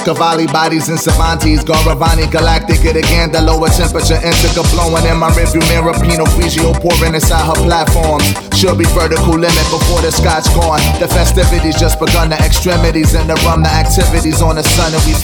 Cavalli bodies and Savantis, Garavani, Galactic, it again. The lower temperature indica blowing in my rearview mirror. Pinot Grigio pouring inside her platform. Should be vertical limit before the scotch gone. The festivities just begun, the extremities in the rum, the activities on the sun, and we